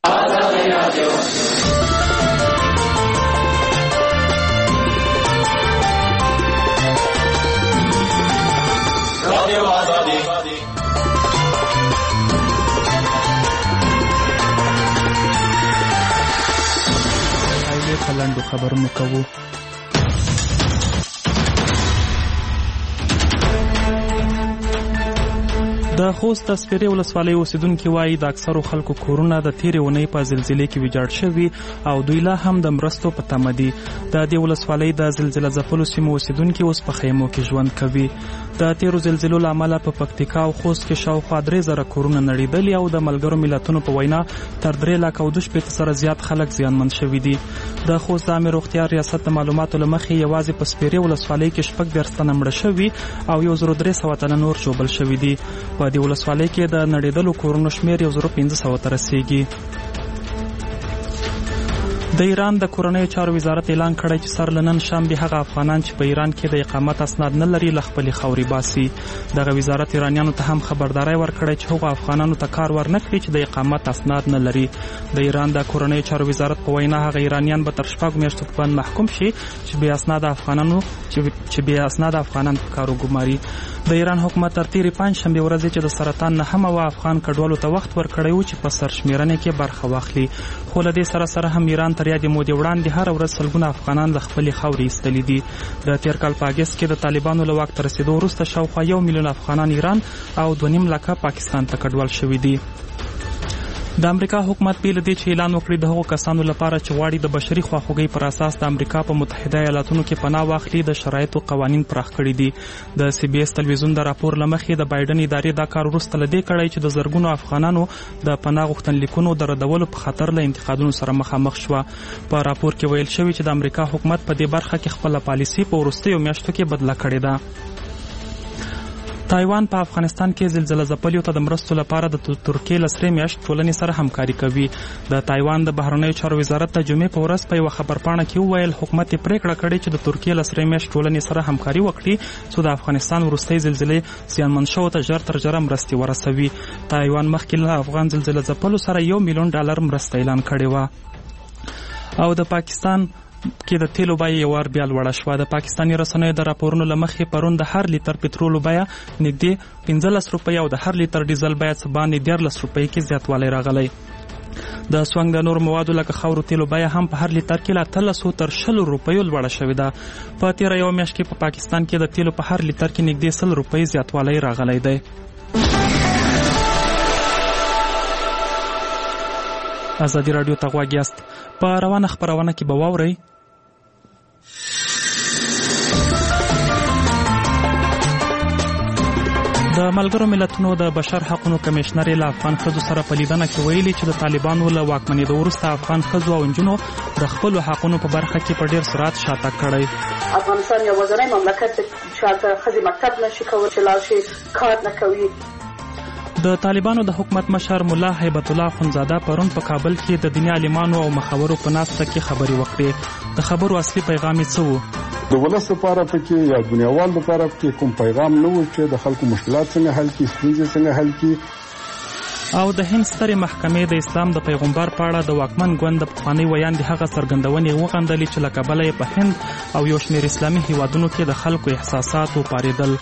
لنډو خبرونه کوو. د خوست د سپیرې ولسوالۍ اوسیدونکي وایي د اکثرو خلکو کورونه د تېرې اونۍ په زلزلې کې ویجاړ شوي او دوی لا هم د مرستو په تمه دي. د دې ولسوالۍ د زلزله ځپلو سیمو اوسیدونکي اوس په خیمو کې ژوند کوي. د تېرو زلزلو له امله په پکتیکا او خوست کې شاوخوا 3000 کورونه نړېدلي او د ملګرو ملتونو په وینا تر 3,02,000 سره زیات خلک زیانمن شوي دي. د خوست عامه روغتیا ریاست د معلوماتو له مخې یوازې په سپیرې ولسوالۍ کې 14 تنه مړه شوي او 1300 تنه نور ژوبل شوي دي. په دې ولسوالۍ کې د نړېدلو کورونو شمېر 1500 ته رسیږي. د ایران د کورنیو چارو وزارت اعلان کړی چې سر له نن شنبې هغه افغانان چې په ایران کې د اقامت اسناد نه لري له خپلې خاورې باسي. دغه وزارت ایرانیانو ته هم خبرداری ورکړی چې هغو افغانانو ته کار ورنکړي چې د اقامت اسناد نه لري. د ایران د کورنیو چارو وزارت په وینا هغه ایرانیان به تر 6 میاشتو په بند محکوم شي چې بې اسناده افغانان په کار وګماري. د ایران حکومت تر تېرې پنجشنبې ورځې چې د سرطان 9 افغان کډوالو ته وخت ورکړی و چې په سرشمېرنې کې برخه واخلي. خو له دې سره هم ایران تر یادې مودې وړاندې هره ورځ سلګونه افغانان له خپلې خاورې ایستلي دي. د تېر کال په اګست کې د طالبانو له واک ته رسېدو وروسته شاوخوا 1 میلیون افغانان ایران او 2.5 لکه پاکستان ته کډوال شوي دي. د امریکا حکومت بې له دې چې اعلان وکړي د هغو کسانو لپاره چې غواړي د بشري خواخوږۍ پر اساس د امریکا په متحده ایالاتونو کې پناه واخلي د شرایطو قوانین پراخ کړي دي. د سی بي اس تلویزیون د راپور له مخې د بایدن ادارې دا کار وروسته له دې کړی چې د زرګونو افغانانو د پناه غوښتنلیکونو د ردولو په خطر له انتقادونو سره مخامخ شوه. په راپور کې ویل شوي چې د امریکا حکومت په دې برخه کې خپله پالیسي په وروستیو میاشتو کې بدله کړې ده. تایوان په افغانستان کې زلزله ځپلیو ته د مرستو لپاره د ترکیې له 3 میاشت ټولنې سره همکاري کوي. د تایوان د بهرنیو چارو وزارت د جمعې په ورځ په یوه خبرپاڼه کې وویل حکومت یې پریکړه کړې چې د ترکیې له 3 میاشت ټولنې سره همکاري وکړي څو د افغانستان وروستۍ زلزلې زیانمن شوو ته ژر تر ژره مرستې ورسوي. تایوان مخکې له افغان زلزله ځپلو سره $1 میلیون مرسته اعلان کړې وه. او د پاکستان کې د تیلو بیه یو وار بیا لوړه شوه. د پاکستاني رسنیو د راپورونو له مخې پرون د هر لیتر پټرولو بیه نږدې 15 روپۍ او د هر لیتر ډیزل بیه څه باندې 13 روپۍ کې زیاتوالی راغلی. د سونګ د نور موادو لکه خاورو تیلو بیه هم په هر لیتر کې له 1300 تر 20 روپیو لوړه شوې ده. په تېره یوه میاشت کې په پاکستان کې د تیلو په هر لیتر کې نږدې 100 روپۍ زیاتوالی راغلی دی. ازادي راډیو ته غوږ یاست. په روانه خپرونه کې به واورئ د ملګرو ملتونو د بشر حقوقو کمیشنر له افغان ښځو سره په لیدنه کې ویلي چې د طالبانو له واکمنېدو وروسته افغان ښځو او نجونو د خپلو حقونو په برخه کې په ډېر سرعت شاتګ کړی. افغانستان یو ورځنی مملکت دی چې هلته ښځې مکتب نشي کولی چې لاړ شي کار نه کوي. د طالبانو د حکومت مشر ملا هیبت الله اخندزاده پرون په کابل کې د دیني عالمانو او مخورو په ناسته کې خبرې وکړې. د خبرو اصلي پیغام یې څه و؟ د ولس لپاره پکې یا دنیاوال لپاره پکې کوم پیغام نه و چې د خلکو مشکلات څنګه حل کړي، ستونزې څنګه حل کړي. او د هند سترې محکمې د اسلام د پیغمبر په اړه د واکمن ګوند د پخوانۍ ویاندې هغه څرګندونې وغندلې چې له کبله یې په هند او یو شمېر اسلامي هیوادونو کې د خلکو احساسات وپارېدل.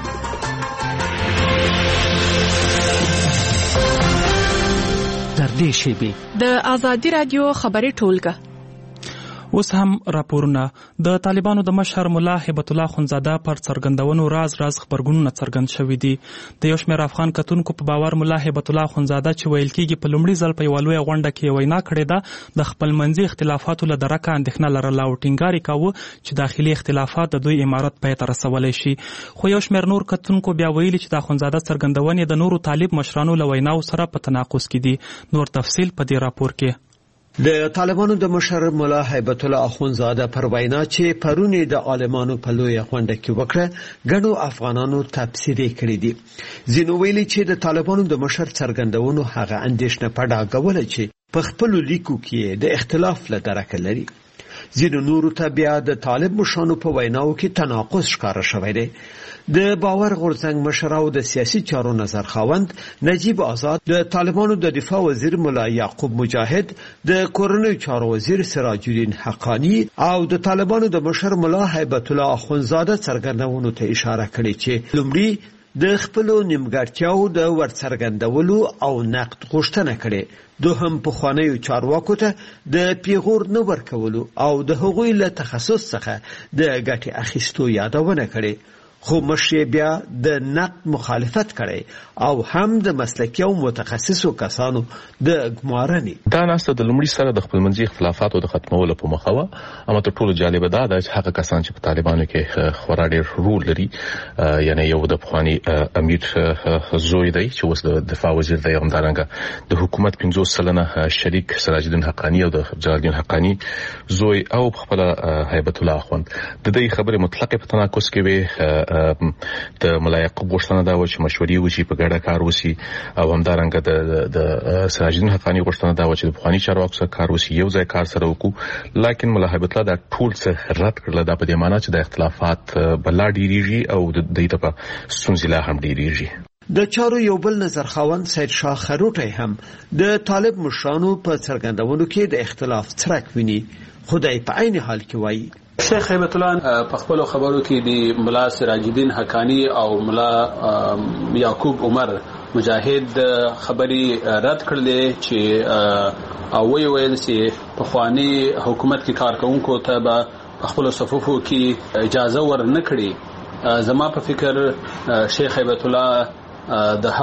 د آزادي راډیو خبري ټولګه. اوس هم راپورونه. د طالبانو د مشر ملا هیبت الله اخندزاده پر څرګندونو راز خبرګونونه څرګند شوي دي. د یو شمېر افغان کتونکو په باور ملا هیبت الله اخندزاده چې ویل کېږي په لومړي ځل په یوه لویه غونډه کې وینا کړې ده د خپلمنځي اختلافاتو له درکه اندېښنه لرله او ټینګار یې کاوه چې داخلي اختلافات د دوی امارت پای ته رسولی شي. خو یو شمېر نور کتونکو بیا ویلي چې د اخندزاده څرګندونې د نورو طالب مشرانو له ویناو سره په تناقض کې دي. نور تفصیل په دې راپور کې. د طالبانو د مشر ملا هیبت الله اخندزاده پر وینا چې پرونی د عالمانو په لویه غونډه کې وکړه ګڼو افغانانو تبصرې کړې دي. ځینو ویلي چې د طالبانو د مشر څرګندونو هغه اندېښنه په ډاګه کوله چې په خپلو لیکو کې د اختلاف له درکه لري. ځینو نورو ته بیا د طالب مشرانو په ویناو کې تناقض ښکاره شوی دی. د باور غورځنګ مشر او د سیاسي چارو نظر خاوند نجیب آزاد، د طالبانو د دفاع وزیر ملا یعقوب مجاهد، د کورنیو چارو وزیر سراج الدین حقانی او د طالبانو د مشر ملا هیبت الله اخونزاده څرګندونو ته اشاره کړې چې لومړی د خپلو نیمګړتیاو د ورڅرګندولو او نقد غوښتنه کړې، دوهم پخوانیو چارواکو ته د پیغور نه ورکولو او د هغوی له تخصص څخه د ګټې اخیستو یادونه کړې، خو مشر بیا د نقد مخالفت کړي او هم د مسلکي او متخصصو کسانو د ګمارنې. دا ناسته د لومړي سره د خپلمنځي اختلافاتو د ختمولو په موخه وه، اما تر ټولو جالبه دا ده چې هغه کسان چې په طالبانو کې خورا ډېر رول لري، یعنی یو د پخواني امیر زوی دی چې اوس د دفاع وزیر دی، همدارنګه د حکومت 50 سلنه شریک سراج الدین حقانی او د جلال الدین حقانی زوی او خپل هیبت الله اخوند د دې خبرې مطلقه په تناقض کې وي. د ملا یعقوب غوښتنه دا و چې مشورې وشي، په ګډه کار وشي، او همدارنګه د سراج الدین حقانی غوښتنه دا و چې د پخواني چارواکو سره کار وشي، یو ځای کار سره وکړو. لیکن ملا هیبت الله دا ټول څه رد کړل. دا په دې معنی چې د اختلافات بلا ډیریږي او د دې ته په ستونزې لا هم ډیریږي. د چارو یو بل نظر خاوند سید شاه خروټی هم د طالب مشرانو په څرګندونو کې د اختلاف څرک ویني، خدای په عین حال کې وایي. شیخ هیبت الله په خپل خبرو کې د ملا سراج الدین حقانی او ملا یعقوب عمر مجاهد خبري رد کړلې چې او ویل چې په خواني حکومت کې کارکونکو ته په خپل صفوفو کې اجازه ورنه کړي. زما په فکر شیخ هیبت الله د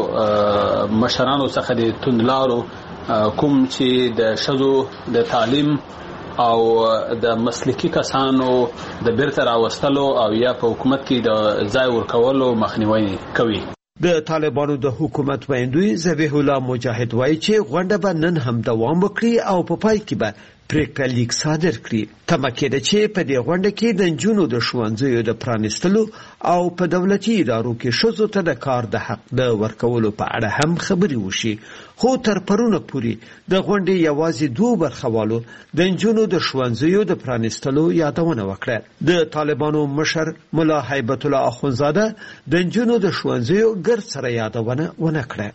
هغو مشرانو څخه د توندلارو کوم چې د شذو د تعلیم او د مسلکي کسانو د بیرته راوستلو او یا په حکومت کې د ځای ورکولو مخنیوي کوي. د طالبانو د حکومت ویندوی ذبیح الله مجاهد وایي چې غونډه به نن هم دوام وکړي او په پای کې به پریکړه لیک صادر کړي. تمه کېده چې په دې غونډه کې د نجونو د ښوونځیو د پرانیستلو او په دولتي ادارو کې ښځو ته د کار د حق د ورکولو په اړه هم خبرې وشي، خو تر پرونه پورې د غونډې یوازې 2 برخوالو د نجونو د ښوونځیو د پرانیستلو یادونه وکړه. د طالبانو مشر ملا هیبت الله اخونزاده د نجونو د ښوونځیو ګرد سره یادونه ونه کړه.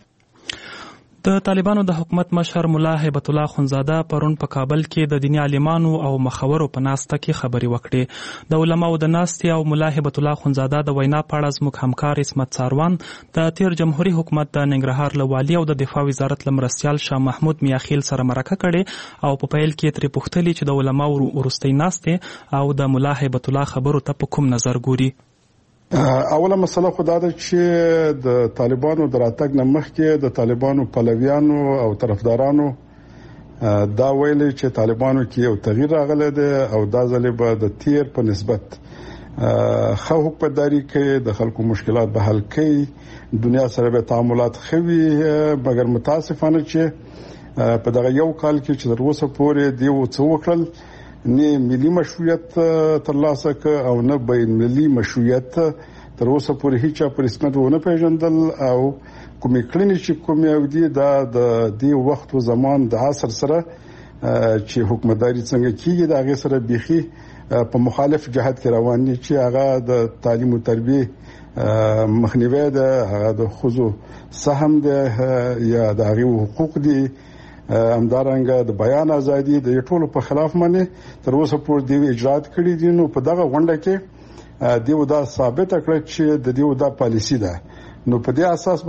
د طالبانو د حکومت مشر ملا هیبت الله اخونزاده پرون په کابل کې د دیني عالمانو او مخورو په ناسته کې خبري وکړې. د علماو د ناستې او ملا هیبت الله اخونزاده د وینا په اړه زموږ همکار اسمت ساروان د تیر جمهوریت حکومت د ننګرهار له والي او د دفاع وزارت له مرستیال شاه محمود میاخیل سره مرکه کړې او په پیل کې ترې پوښتلې چې د علماو وروستۍ ناستې او د ملا هیبت الله خبرو ته په کوم نظر ګوري. اوله مسله خدا ده چې د طالبانو د راتګ نه مخکې د طالبانو پلویانو او طرفدارانو دا ویلي چې طالبانو کې یو تغییر راغلی دی او دا ځل به د تیر په نسبت ښه حکومتداري کوي، د خلکو مشکلات به حل کوي، دنیا سره به تعاملات خوي. مګر متاسفانه چې په دغه یو کال کې چې تر اوسه پورې دی څه وکړل، نه ملي مشروعیت ترلاسه ک او نه بین ملي مشروعیت تر اوسه پورې هیڅ په رسمیت ونه پیژندل او کومې کړنې چې کومې او دي دا د دې وخت او زمان د عصر سره چې حکومتداري څنګه کیږي دا غي سره بيخي په مخالف جهت کې روان دي چې هغه د تعلیم او تربیه مخنیوي ده، هغه د خصوصو سهم ده یا د هغه حقوق دي، همدارنګه د بیان ازادي د ټولو په خلاف باندې تر اوسه پورې دی اجرات کړی دي. نو په دغه غونډه کې دیو دا ثابت کړ چې د دیو دا پالیسی ده. نو په دې اساس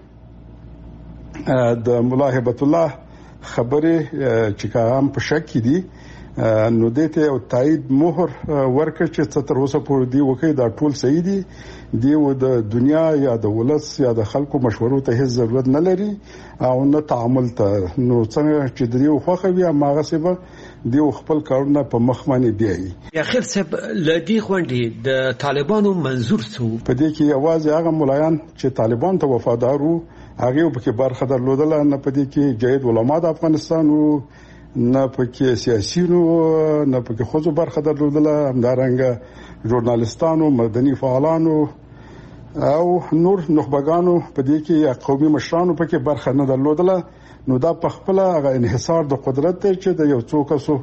باندې د ملا هیبت الله خبره چې کوم په شک دي نو دته او تایید مهر ورکړ چې تر اوسه پورې دی وکي دا ټول صحیح دي، دیو د دنیا یا د ولس یا د خلکو مشورو ته هیڅ ضرورت نه لري او نه تعامل ته. نو څنګه چې دیو خوخه بیا ماغه سبا دیو خپل کارونه په مخ باندې بیایي. اخر سب لدی غونډې د طالبانو منظور سو په دې کې आवाज هغه ملایان چې طالبان ته وفادارو هغه په کې برخه درلودل، نه په دې کې جید علما د افغانستان او نه پکې سیاسيونو نه پکې خود برخه درلودل، همدارنګه ژورنالستانو، مدني فعالانو او نور نخبگانو په دې کې یا قومي مشرانو پکې برخه نه درلودل. نو دا په خپل هغه انحصار د قدرت چې د یو څو کسو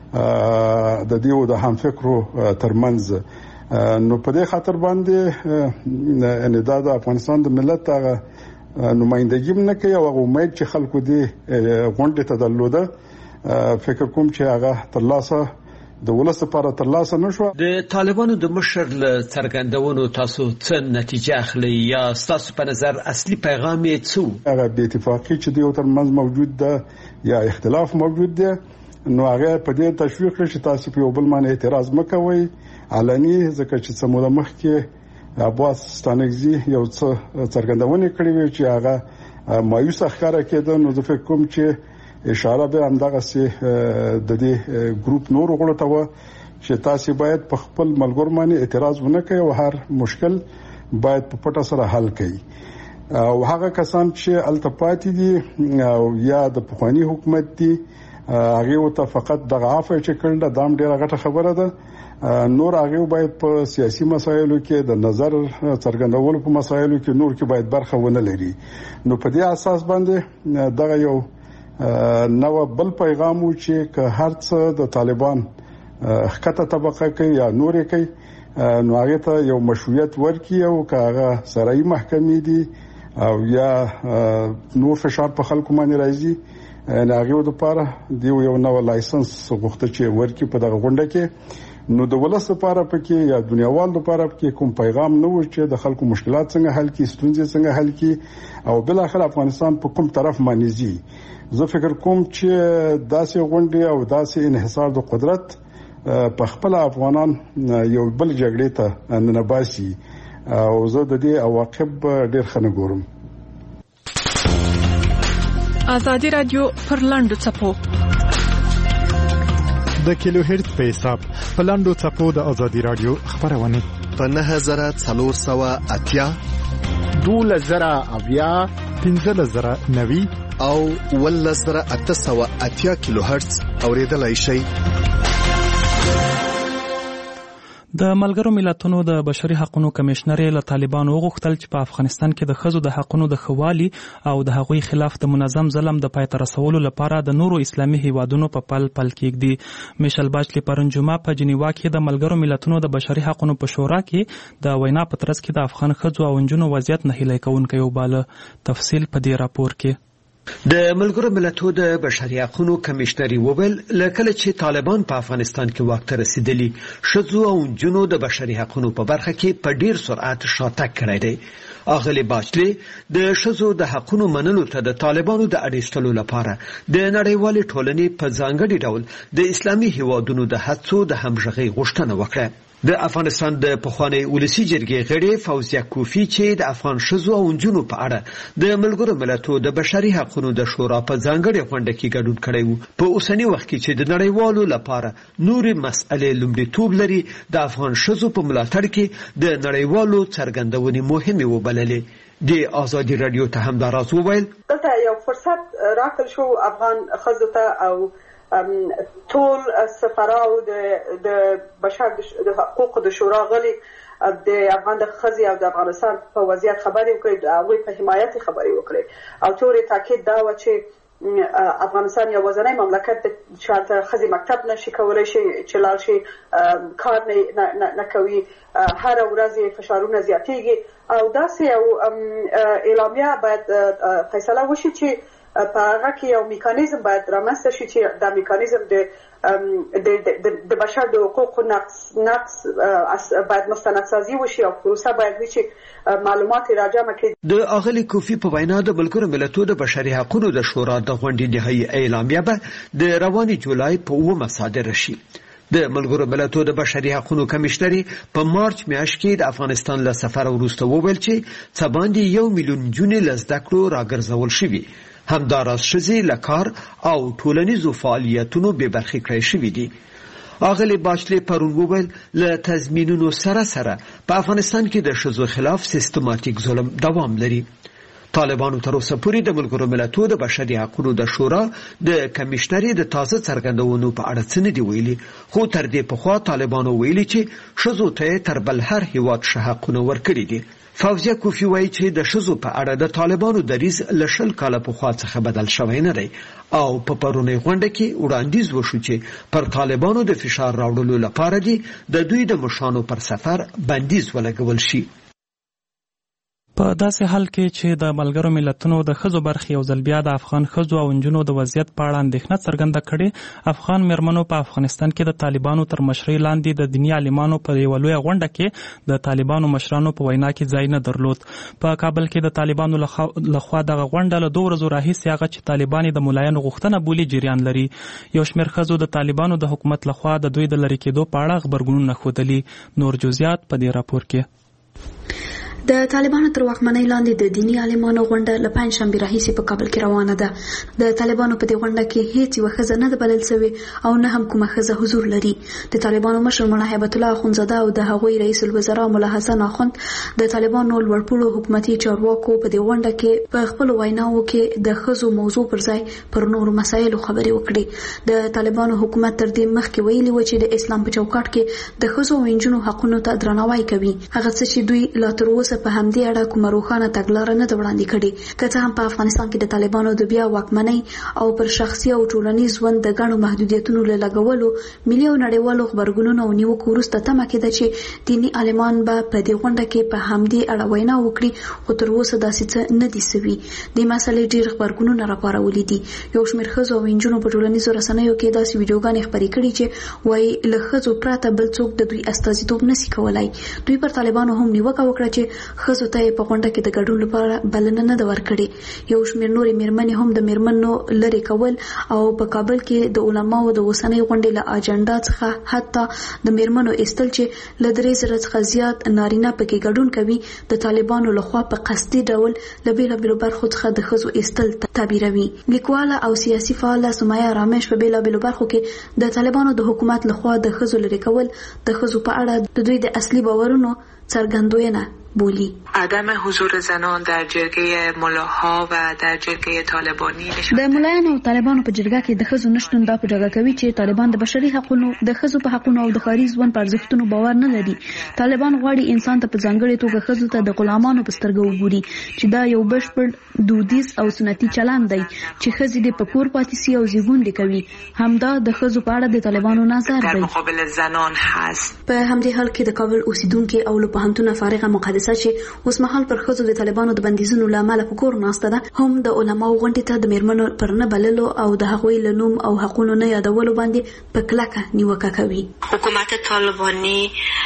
د دیو د همفکرو ترمنځ. نو په دې خاطر باندې ان د افغانستان د ملت هغه نمائندګي نه کوي او امید چې خلکو دې غونډه ته درلوده فکر کوم چې هغه ترلاسه د ولس لپاره ترلاسه نشو. د طالبانو د مشر له څرګندونو تاسو څه نتیجه اخلي یا تاسو په نظر اصلي پیغام یې څه؟ هغه د اتفاقی چې دیو ترمنځ موجود ده یا اختلاف موجود ده نو هغه په دې تشویق کړي چې تاسو په یو بل باندې اعتراض مکوئ علني، ځکه چې سموله مخکې عباس ستانکزي یو څه څرګندونه کړې وي چې هغه مایوس ښکارا کېده. نو زه فکر کوم چې اشاره به همدغه سي د دې ګروپ نور غړو ته و چې تاسو باید په خپل ملګر باندې اعتراض ونه کوئ او هر مشکل باید په پټه سره حل کړئ. او هغه کسان چې التپاتې دي او یا د پخوانی حکومت دي هغه ته فقط دغه عفو چې کړل دام ډیره غټه خبره ده. نور هغه باید په سیاسي مسایلو کې د نظر څرګندولو په مسایلو کې نور کې باید برخه ونه لري. نو په دې اساس باندې دغه یو نو بل پیغام و چې که هر څه د طالبان حکته طبقه کوي یا نور کوي نو هغه ته یو مشروعیت ورکړي او که هغه سرای محکمې دي او یا نور فشار په خلکو باندې راځي هغه د لپاره دی یو نو لایسنس غوښته چې ورکړي په دغه غونډه کې. نو د ولس لپاره پکې یا دنیاوال لپاره پکې کوم پیغام نه و چې د خلکو مشکلات څنګه حل کی، ستونزې څنګه حل کی او بل اخر افغانستان په کوم طرف باندې ځي. زه فکر کوم چې داسې غونډې او داسې انحصار د قدرت په خپل افغانان یو بل جګړې ته نه باسي او زه د دې عواقب ډېر خنه ګورم. ازادي رادیو پر لاندو څپو د کیلو هرت په حساب په لاندو څپو د ازادي رادیو خبرونه په 9480 12080 15090 او 11880 کیلو هرتز اوریدلای شئ. د ملګرو ملتونو د بشري حقوقو کمشنر له طالبانو وغوښتل چې په افغانستان کې د ښځو د حقوقو د خوالي او د هغوی خلاف د منظم ظلم د پای ته رسولو لپاره د نورو اسلامي هیوادونو په پل کېږدي. میشل باچلی پرون جمعه په جنیوا کې د ملګرو ملتونو د بشري حقوقو په شورا کې د وینا په ترڅ کې د افغان ښځو او نجونو وضعیت نه هیله کوونکی وباله. تفصیل په دې راپور کې. د ملګرو ملتونو د بشري حقوقو کمشنر وویل لکه چې طالبان په افغانستان کې واک ته رسیدلی شذو او جنو د بشري حقوقو په برخه کې په ډیر سرعت شاتګ کړی دی. اغلی باچلی د شذو د حقوقو منلو ته د طالبانو د اړیستلو لپاره د نړیوالې ټولنې په ځانګړي ډول د اسلامي هیوادونو د هڅو د همغږي غوښتنه وکړه. د افغانستان د پخوانی ولسی جرګې غړي فوزیه کوفی چې د افغان شذو او نجونو په اړه د ملګرو ملتونو د بشري حقوقو د شورا په ځانګړي غونډه کې ګډون کړی و. په اوسنی وخت کې چې د نړیوالو لپاره نورې مسئلې لومړیتوب لري د افغان شذو په ملاتړ کې د نړیوالو څرګندونې مهمه وبللې. د ازادي رادیو ته هم دا راز وویل دلته یو فرصت راکړ شو افغان ښځو ته او ټول سفراو د بشر د حقوقو د شورا غلي د افغان د ښځې او د افغانستان په وضعیت خبرې وکړي او په حمایت خبرې وکړي او تورې تاکید دا و چې افغانستان یو وزنی مملکت چې ښځې مکتب نشي کولای شي چې لاړ شي کار نه کوي هر ورځ فشارونه زیاتېږي او داسې یو اعلامیه باید فیصله وشي چې په هغه کې یو میکانیزم باید رامنځته شي چې دا میکانیزم د بشر د حقوقو نقص باید مستندسازي وشي او پروسه باید وي چې معلومات راجمع کړي. د اغلی کوفی په وینا د ملګرو ملتونو د بشري حقوقو د شورا د غونډې نهایی اعلامیه به د رواني جولای په 9 صادره شي. د ملګرو ملتونو د بشري حقوقو کمشنر په مارچ میاشت کې د افغانستان له سفر وروسته وویل چې څه باندې 1 میلیون جنې لزده کړو راګرځول شوي همداراز ښځې له کار او ټولنیزو فعالیتونو بې برخې کړای شوي دي. اغلی باچلی پرون وویل له تضمینونو سره په افغانستان کې د ښځو خلاف سیستماتیک ظلم دوام لري. طالبانو تر اوسه پورې د ملګرو ملتونو د بشري حقوقو د شورا د کمشنر د تازه څرګندونو په اړه څه نه دی ویلي، خو تر دې پخوا طالبانو ویلي چې ښځو ته تر بل هر هیواد حقونه ورکړي دي. فوزیه کوفی وایي چې د ښځو په اړه د طالبانو دریځ له 20 کاله پخوا څخه بدل شوی نه دی او په پرونی غونډه کې وړاندیز وشو چې پر طالبانو د فشار راوړلو لپاره د دوی د مشرانو پر سفر بندیز ولګول شي. په داسې حال کې چې د ملګرو ملتونو د ښځو برخې یو ځل بیا د افغان ښځو او نجونو د وضعیت په اړه اندېښنه څرګنده کړې، افغان میرمنو په افغانستان کې د طالبانو تر مشرۍ لاندې د دیني عالمانو په یوه لویه غونډه کې د طالبانو مشرانو په وینا کې ځای نه درلود. په کابل کې د طالبانو لخوا دغه غونډه له 2 ورځو راهیسې هغه چې طالبان د ملایانو غوښتنه بولي جریان لري. یو شمېر ښځو د طالبانو د حکومت لخوا د دوی د لرې کېدو په اړه غبرګونونه ښودلي. نور جزئیات په دې راپور کې. د طالبانو تر واکمنۍ لاندې د دینی عالمانو غونډه له پنځشنبې راهیسې په کابل کې روانه ده. د طالبانو په دې غونډه کې هیڅ یوه ښځه نه ده بلل شوې او نه هم کومه ښځه حضور لري. د طالبانو مشر ملا هیبت الله اخندزاده او د هغوی رئیس الوزرا ملا حسن اخند د طالبانو لوړپوړو حکومتي چارواکو په دې غونډه کې په خپل ویناوو کې د ښځو موضوع پر ځای پر نورو مسایلو خبرې وکړي. د طالبانو حکومت تر دې مخکې ویلي و چې د اسلام په چوکاټ کې د ښځو او نجونو حقونو ته درناوی کوي، هغه څه چې دوی لا تر اوسه په همدې اړه کومه روښانه تګلاره نه ده وړاندې کړې. که څه هم په افغانستان کې د طالبانو د بیا واکمنۍ او پر شخصي او ټولنیز ژوند د ګڼو محدودیتونو له لګولو ملي او نړیوالو غبرګونونو او نیوکو وروسته تمه کېده چې دیني عالمان به په دې غونډه کې په همدې اړه وینا وکړي، خو تر اوسه داسې څه نه دي سوي. دې مسلې ډېر غبرګونونه راپارولي دي. یو شمېر ښځو او نجونو په ټولنیزو رسنیو کې داسې ویډیوګانې خپرې کړي چې وایي له ښځو پرته بل څوک د دوی استازیتوب نشي کولای. دوی پر طالبانو هم نیوکه وکړه چې ښځو ته په غونډه کې د ګډون لپاره بلنه نه ده ورکړې. یو شمېر نورې میرمنې هم د میرمنو لرې کول او په کابل کې د علماو د اوسنۍ غونډې له اجنډا څخه حتی د میرمنو ایستل چې له 3,000 څخه زیات نارینه پکې ګډون کوي د طالبانو لخوا په قصدي ډول له بېلابېلو برخو څخه د ښځو ایستل تعبیروي. لیکواله او سیاسي فعاله سمیه رامش په بېلابېلو برخو کې د طالبانو د حکومت لخوا د ښځو لرې کول د ښځو په اړه د دوی د اصلي باورونو څرګندوینه بولی. عدم حضور زنان در جرگه ملاها و در جرگه طالبانی د ملایانو او طالبانو په جرګه کې د ښځو نشتون دا په ډاګه کوي چې طالبان د بشري حقوقو، د ښځو په حقوقو او د ښاري ژوند په ارزښتونو باور نه لري. طالبان غواړي انسان ته په ځانګړې توګه ښځو ته د غلامانو په سترګه وګوري چې دا یو بشپړ دودیز او سنتي چلند دی چې ښځې د په کور پاتې سي او زیږون کوي. همدا د ښځو په اړه د طالبانو نظر دی. در مقابل زنان هست. په همدې حال کې د کابل اوسیدونکو او له پوهنتونه فارغه مقدسه چې اوس مهال پر ښځو د طالبانو د بندیزونو له امله په کور ناسته ده هم د علماو غونډې ته د میرمنو پر نه بللو او د هغوی له نوم او حقونو نه یادولو باندې په کلکه نیوکه کوي. حکومت طالبانی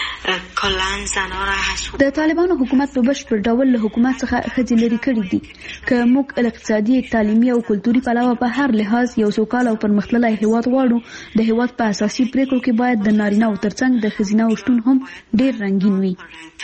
کلان زنان را حسود. د طالبانو حکومت په بشپړ ډول له حکومت څخه ښځې لرې کړي دي. که موږ اقتصادي، تعلیمي او کلتوري پلوه په هر لحاظ یو سوکاله او پرمختللی هیواد غواړو، د هیواد په اساسي پریکړو کې باید د نارینه او ترڅنګ د ښځینه شتون هم ډېر رنګین وي.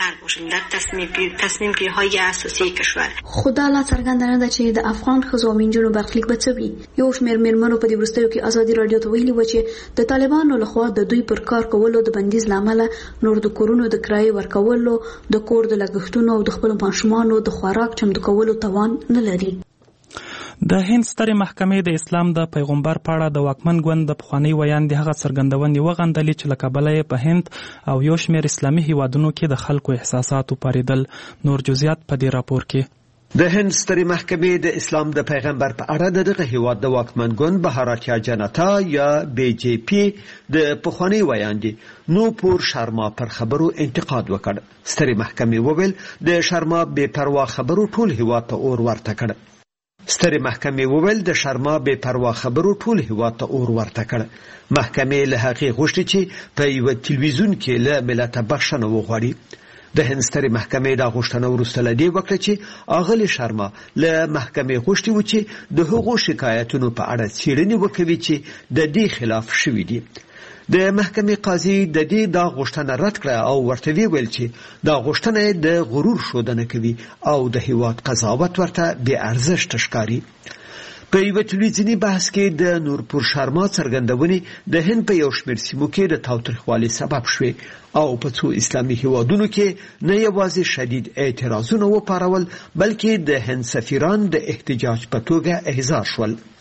تصمیم گیری‌های اساسی کشور. خدا لا څرګنده نه ده چې د افغان ښځو او نجونو برخلیک به څه وي. یو شمېر میرمنو په دې وروستیو کې ازادي راډیو ته ویلي و چې د طالبانو لخوا د دوی پر کار کولو د بندیز له امله نور د کورونو د کرایې ورکولو، د کور د لګښتونو او د خپلو ماشومانو د خوراک چمتو کولو توان نه لري. د هند سترې محکمې د اسلام د پیغمبر په اړه د واکمن ګوند د پخوانۍ ویاندې هغه څرګندونې وغندلې چې له کبله یې په هند او یو شمېر اسلامي هیوادونو کې د خلکو احساسات وپارېدل. نور جزئیات په دې راپور کې. د هند سترې محکمې د اسلام د پیغمبر په اړه دغه هیواد د واکمن ګوند بهاراتیا جنتا یا بی جے پی د پخوانۍ ویاندې نوپور شرما پر خبرو انتقاد وکړ. سترې محکمې وویل د شرما بې پروا خبرو ټول هیواد ته اور ورته کړ. سترې محکمې وویل د شرما بې پروا خبرو ټول هیواد ته اور ورته کړ. محکمې له هغې غوښتي چې په یوه تلویزیون کې له ملته بخښنه وغواړي. د هند سترې محکمې دا غوښتنه وروسته له دې وکړه چې اغلې شرما له محکمې غوښتي و چې د هغو شکایتونو په اړه څېړنې وکوي چې د دې خلاف شوي دي. د محکمې قاضي د دې دا غوښتنه رد کړه او ورته ویل چې دا غوښتنه د غرور ښودنه کوي او د هیواد قضاوت ورته بې ارزښته ښکاري. په یوه تلویزیوني بحث کې د نورپور شرما څرګندونې د هند په یو شمېر سیمو کې د تاوتریخوالي سبب شوې او په څو اسلامي هیوادونو کې نه یوازې شدید اعتراضونه وپارول بلکې د هند سفیران د احتجاج په توګه احضار شول.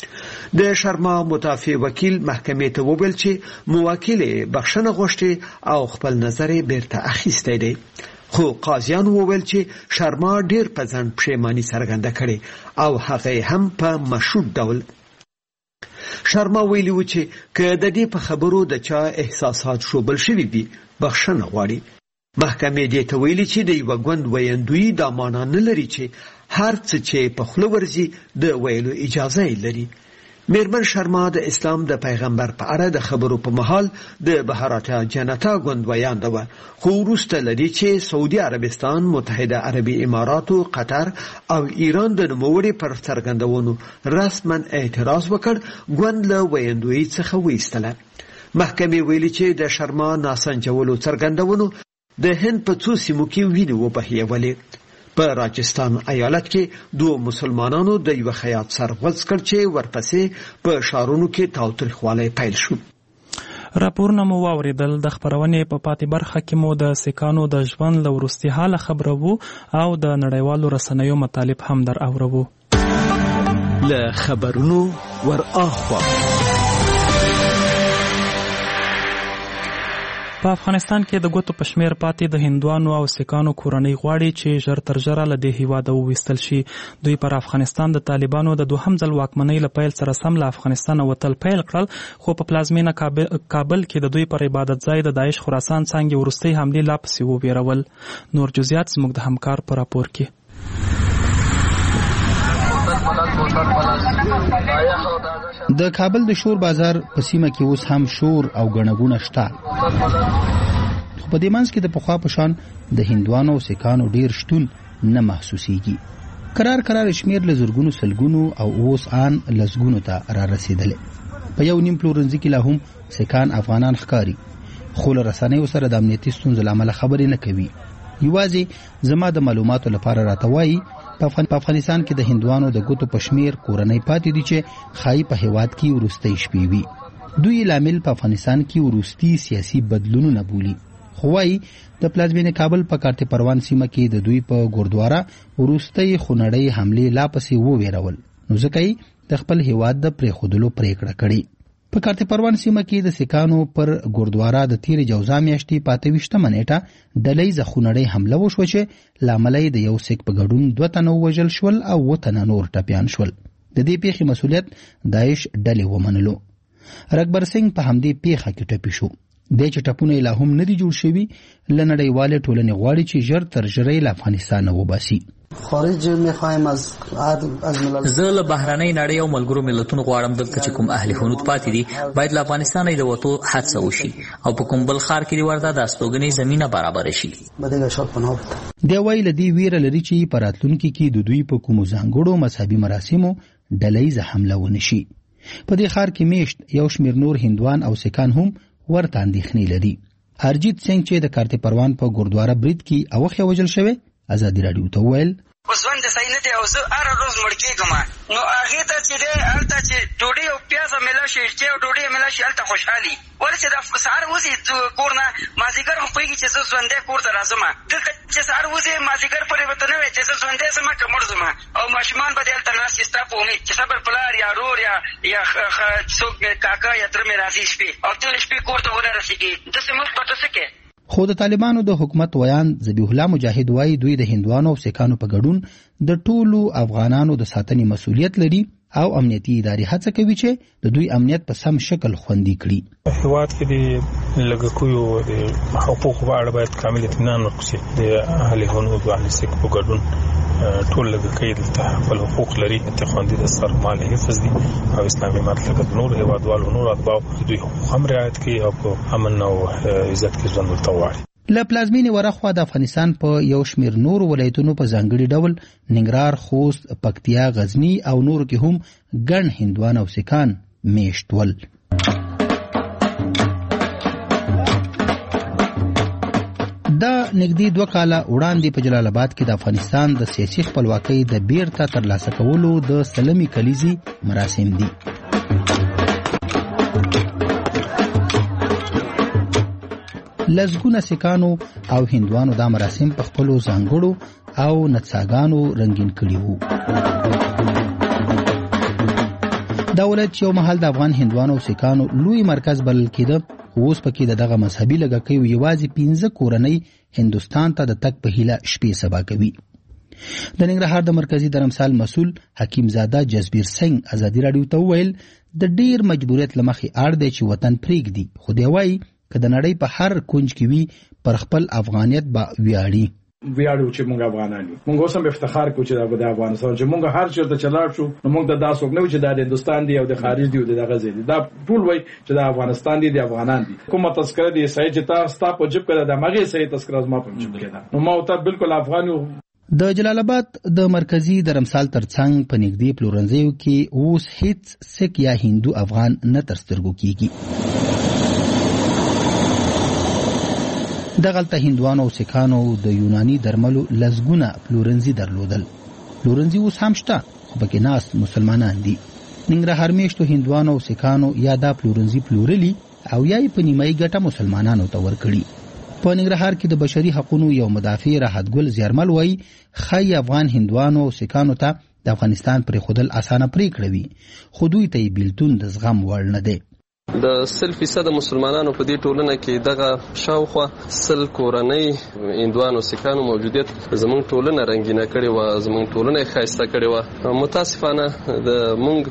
د شرما مدافع وکیل محکمې ته وویل چې موکل بخښنه غوښتي او خپل نظر بیرته اخیستی دی، خو قاضیانو وویل چې شرما ډیر په ځان پښیماني څرګنده کړې او هغه هم په مشروط ډول. شرما ویلي و چې که د دې په خبرو د چا احساسات شوبل شوي وي بخښنه غواړي. محکمې دې ته ویلي چې د یوه ګوند ویندوی دا معنا نه لري چې هر څه چې په خوله ورځي د ویلو اجازه یې لري. میرمن شرما د اسلام د پیغمبر په اړه د خبرو په مهال د بهاراته جنتا ګوند ویانده وه، خو وروسته له دې چې سعودي عربستان، متحده عربي اماراتو، قطر او ایران د نوموړي پر څرګندونو رسما اعتراض وکړ، ګوند له ویندوی څخه وایستله. محکمې ویلي چې د شرما ناسنجولو څرګندونو د هند په څو سیمو کې وینې وبهیولې. په راجستان ایالت کې 2 مسلمانانو د یو خیاط سر غوڅ کړ چې ورپسې په ښارونو کې تاوتریخوالی پیل شو. راپورونه مو واوریدل. د خبرونې په پاتې برخه کې مو د سیکانو د ژوند له وروستي حاله خبرو او د نړیوالو رسنیو مطالب هم در اورو. له خبرونو ور اخوا په افغانستان کې د ګوتو پشمیر پاتې د هندوانو او سیکانو کورنۍ غواړي چې ژر تر ژره له دې هیواده وویستل شي. دوی پر افغانستان د طالبانو د دوهم ځل واکمنۍ له پیل سره سم له افغانستان وتل پیل کړل، خو په پلازمینه کابل کې د دوی پر عبادت ځای د داعش خراسان څانګې وروستۍ حملې لا پسې وبېرول. نور جزئیات زموږ د همکار په راپور کې. د کابل د شور بازار په سیمه کې اوس هم شور او غڼغونه شته، خو په دې منځ کې د پخوا په شان د هندوانو او سیکانو ډیر شتون نه محسوسیږي. قرار شمیر له زرګونو سلګونو او اوس آن لسګونو ته را رسیدلې. په یو نیم پلورنځي کې لا هم سیکان افغانان ښکاري، خو له رسنیو سره د امنیتي ستونزو له امله خبرې نه کوي. یوازې زما د معلوماتو لپاره راته وایي په افغانستان کې د هندوانو د ګوتو پشمیر کورنۍ پاتې دي چې خای په هیواد کې وروستۍ شپې وي. دوی لامل په افغانستان کې وروستي سیاسي بدلونونه بولي. خو وايي د پلازمینې کابل په کارت پروان سیمه کې د دوی په ګوردواره وروستۍ خونړۍ حملې لا پسې وویرول، نو ځکه یې د خپل هیواد د پرېښودلو پریکړه کړې. په کارت پروان سیمه کې د سیکانو پر ګوردواره د تیر جوزا میاشتې 25 نیټه ډلهیزه خونړۍ حمله وشوه چې لامل یې د یو سیک په ګډون 2 تنه وژل شول او 2 تنه نور ټپیان شول. د دې پیښې مسؤلیت داعش ډلې ومنلو. رکبر سنگ په همدې پیښه کې ټپي شو. د چې ټپونه لا هم نه دي جوړ شوي، لنړیواله ټولنې غواړي چې ژر تر ژره له افغانستان وباسي. خارج میخوایم از زه له بهرنۍ نړۍ او ملګرو ملتونو غواړم دلته چې کوم اهل هنود پاتې دي باید له افغانستان د وټو حادثه وشي او په کوم بل ښار کې ورته د استوګنې زمينه برابر شي. دی ویل دی ویره لري چې په راتلونکي کې د دوی په کوم ځانګړو مذهبي مراسمو ډلهیزه حمله ونشي. په دې ښار کې میشت یو شمیر نور هندوان او سیکان هم ورته اندېښنې لري. ارجیت سنگ چې د کارت پروان په ګوردواره برید کې اوخه وژل شوی، آزادی رادیو ته ویل وسوند صحیح نه دی او زه هر روز مړ کېږم، نو هغه ته چې دی الته چې ډوډۍ او پیاز ملا شي چې ډوډۍ ملا شي الته خوشحالي ورته د سهار وځي کور نه مازیګر خو پېږي چې زه ژوندې کور ته راځم، دلته چې سهار وځي مازیګر پرې وته نه وي چې زه ژوندې سم کمر زم او ماشومان به دلته ناس ستا په امید چې صبر پلار یا رور یا څوک کاکا یا تر مې راځي شپې او ټول شپې کور ته ورسېږي د سموږ پته سکه. خو د طالبانو د حکومت ویان ذبیح الله مجاهد وایي دوی د هندوانو او سیکانو په ګډون د ټولو افغانانو د ساتنې مسؤلیت لري او امنیتي ادارې هڅه کوي چې د دوی امنیت په سم شکل خوندي کړي. هیواد کې د لګکویو د حقوقو په اړه باید کامل اطمینان ورکړي. د اهل هنود او اهل سیک په ګډون ټول لګکې د خپل حقوق لري، ته خوندي د سر مال حفظ دي او اسلامي مطلب نور هیوادوالو نور اتباع دوی حقوق هم رعایت کوي او په امن او عزت کې ژوند ورته غواړي. له پلازمینې ورخوا د افغانستان په یو شمیر نور ولایتونو په ځانګړي ډول ننګرهار، خوست، پکتیا، غزنی او نور کې هم ګڼ هندوان او سیکان میشت ول. دا نږدې 2 کاله وړاندې په جلال آباد کې د افغانستان د سیاسي خپلواکۍ د بیرته ترلاسه کولو د سلمي کلیزي مراسم دي. لزګونه سیکانو او هندوانو دا مراسم په خپلو ځانګړو او نڅاګانو رنگین کړي وو. دا ولایت یو مهال د افغان هندوانو او سیکانو لوی مرکز بلل کېده، اوس پکې دغه مذهبي لږکیو یوازې 15 کورنۍ هندوستان ته د تګ په هیله شپې سبا کوي. د ننګرهار د مرکزی درمسال مسؤل حکیم زاده جسبیر سنگ ازادي رادیو ته وویل د ډیر مجبوریت لمخې اړ دی چې وطن پرېږدي، خو دی وایي که د نړۍ په هر کونج کې وي پر خپل افغانیت به ویاړي. ویاړو چې موږ افغانان یو، موږ اوس هم افتخار کوو چې د افغانستان چې موږ هر چیرته چلاړ شو نو موږ د داسوک نه چې د هندستان دی او د خارج دی او دغه ځای دی، دا ټول وای چې د افغانستان دی، د افغانان دي. کومه تذکره دی صحیح چې تاسو په جيب کې د مغه صحیح تذکره زما په جيب کې ده، نو ما ته بالکل افغان یو. د جلال آباد د مرکزی درمسال ترڅنګ په نږدې پلورنځیو کې اوس هیڅ سیک یا هندو افغان نه تر سترګو کیږي. دغلته هندوانو او سیکانو د یونانی درملو لزګونه پلورنځي درلودل. پلورنځي اوس هم شته، خو پکې ناست مسلمانان دي. ننګرهار میشتو هندوانو او سیکانو یا دا پلورنځي پلورلي او یا په نیمایي ګټه مسلمانانو ته ورکړي. په ننګرهار کې د بشري حقوقو یو مدافع راحت ګل زیارمل وایي خای افغان هندوانو او سیکانو ته د افغانستان پرې خودل اسانه پریکړه وي، خو دوی ته بیلتون د زغم وړ نه دی. د 100% مسلمانانو په دې ټولنه کې دغه شاوخوا 100 کورنۍ هندوانو سیکانو موجودیت زموږ ټولنه رنگینه کړې و، زموږ ټولنه ښایسته کړې و. متاسفانه د موږ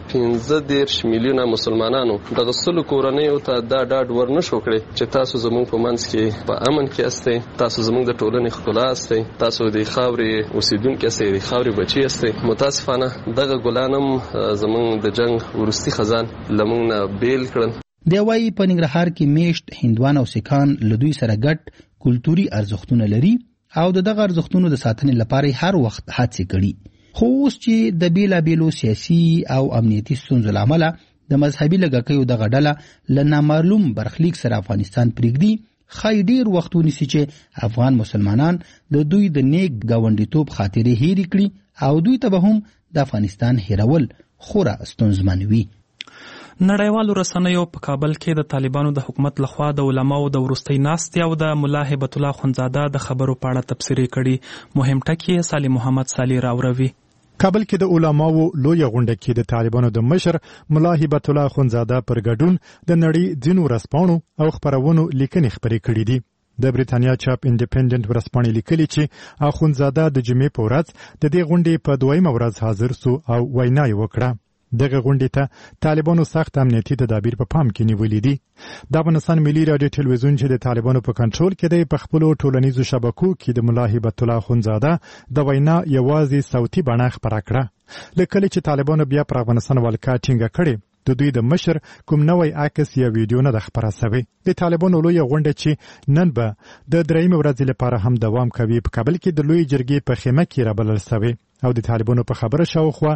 15 میلیونه مسلمانانو دغه 100 کورنۍ ته دا ډاډ ورنشو کړی چې تاسو زموږ په منځ کې په امن کې استئ، تاسو زموږ د ټولنې ښکلا استئ، تاسو د خاورې اوسیدونکو استئ، د خاورې بچي استئ. متاسفانه دغه ګلانم زموږ د جنگ ورستي خزان لمون نه بیل کړل. دی وایي په ننګرهار کې میشت هندوان او سیکان له دوی سره ګډ کلتوري ارزښتونه لري او دغه ارزښتونو د ساتنې لپاره هر وخت هڅې کړي، خو اوس چې د بیلابیلو سیاسي او امنیتي ستونزو له امله د مذهبي لږکیو دغه ډله له نامعلوم برخلیک سره افغانستان پرېږدي، ښایي ډېر وخت ونیسي چې افغان مسلمانان د دوی د نیک ګاونډیتوب خاطرې هېرې کړي او دوی ته به هم د افغانستان هېرول خورا ستونزمن وي. نړیوالو رسنیو په کابل کې د طالبانو د حکومت لخوا د علماو د وروستۍ ناستې او د ملا هیبت الله خونزاده د خبرو په اړه تبصرې کړي. مهم ټکی سالم محمد صالح راوروي. کابل کې د علماو لوی غونډه کې د طالبانو د مشر ملا هیبت الله خونزاده پر ګډون د نړۍ ځینو رسپانو او خبرونو لیکنې خبرې کړې دي. د بریتانیا چاپ انډیپندنت ورسپانې لیکلي چې اخونزاده د جمعې په ورځ د دې غونډې په دویمه ورځ حاضر سو او وینا یې وکړه. دغه غونډې ته طالبانو سخت امنیتي تدابیر په پام کې نیولې دي. د افغانستان ملي رادیو ټلویزیون چې د طالبانو په کنټرول کې دی په خپل ټولنیزو شبکو کې د ملا هیبت الله خونزاده د وینا یوازې صوتي بڼه خبره کړه. لکه چې طالبانو بیا پر افغانستان ولکه ټینګه کړې، د دوی د مشر کوم نوې عکس یا ویډیو نه د خبره شوی. د طالبانو لوی غونډه چې نن به د درېیمې ورځې لپاره هم دوام کوي په کابل کې د لوی جرګې په خیمه کې رابلل شوی او د طالبانو په خبره شاوخوا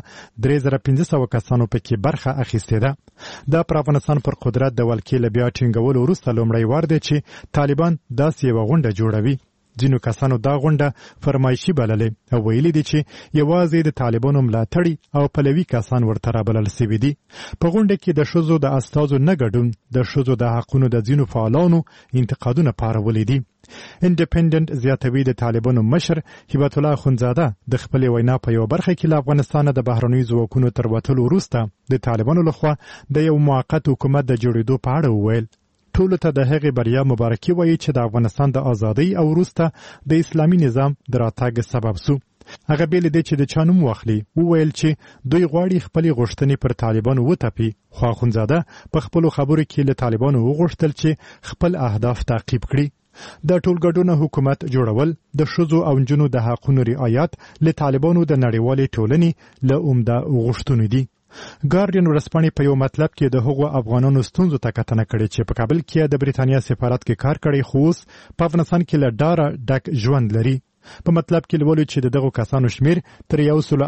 3500 کسانو پکې برخه اخیستې ده. دا پر افغانستان پر قدرت د ولکې له بیا ټینګولو وروسته لومړی وار دی چې طالبان داسې یوه غونډه جوړوي. ځینو کسانو دا غونډه فرمایشي بللې او ویلي دي چې یوازې د طالبانو ملاتړي او پلوي کسان ورته رابلل سوي دي. په غونډه کې د ښځو د استازو نه ګډون د ښځو د حقونو د ځینو فعالانو انتقادونه پارولي دي. انډیپندنت زیاتوي د طالبانو مشر هیبت الله خونزاده د خپلې وینا په یو برخه کې له افغانستان د بهرنیو ځواکونو تر وتلو وروسته د طالبانو لخوا د یو موقت حکومت د جوړېدو په اړه وویل. ټولو ته د هغې بریا مبارکي وایي چې د افغانستان د ازادۍ او وروسته د اسلامي نظام د راتګ سبب سو. هغه بیل دی چې د چا نوم واخلي وویل چې دوی غواړي خپلې غوښتنې پر طالبانو وتپي، خو اخونزاده په خپلو خبرو کې له طالبانو وغوښتل چې خپل اهداف تعقیب کړي. د ټولګډونه حکومت جوړول د ښځو او نجونو د حقونو رعایت له طالبانو د نړیوالې ټولنې له عمده غوښتنو دي. ګارډین ورسپانې په یو مطلب کې د هغو افغانانو ستونزو ته کتنه کړې چې په کابل کې د بریتانیا سفارت کې کار کړی خو اوس په افغانستان کې له ډاره ډک ژوند لري. په مطلب کې لولو چې دغه کسانو شمیر تر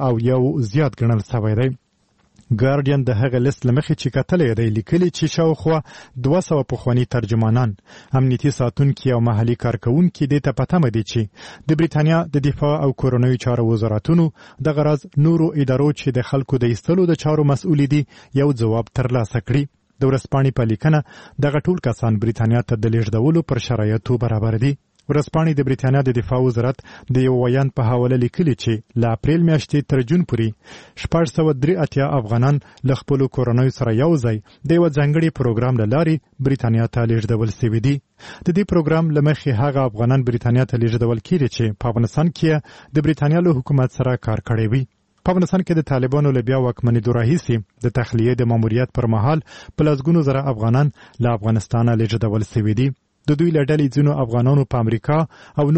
101 زیات ګڼل شوی دی. ګارډین د هغه لیست لمخې چې کتلې دی لیکلي چې شاوخوا 200 پخواني ترجمانان، امنیتي ساتونکي او محلي کارکونکي دې ته پته مدي چې د بریتانیا د دفاع او کورنیو چارو وزارتونو د غرض نورو ادارو چې د خلکو د ایستلو د چارو مسؤل دي یو جواب ترلاسه کړي. د ورسپانې په لیکنه دغه ټول کسان بریتانیا ته د لیږدولو پر شرایطو برابر دي. ورځپاڼې د بریټانیا د دفاع وزارت د یو ویان په حواله لیکلي چې ل اپریل میاشتې تر جون پورې 683 افغانان له خپل کورنۍ سره یو ځای د یو ځانګړي پروګرام لاري بریټانیا ته لیږدول شوي دي. د دې پروګرام لمخې هغه افغانان بریټانیا ته لیږدول کیږي چې په افغانستان کې د بریټانیا له حکومت سره کار کړی وي. په افغانستان کې د طالبانو له بیا واکمنېدو راهیسې د تخلیې د ماموریت پر مهال په لسګونو زره افغانان له افغانستانه لیږدول شوي دي. د دوی له ډلې ځینو افغانانو په امریکا او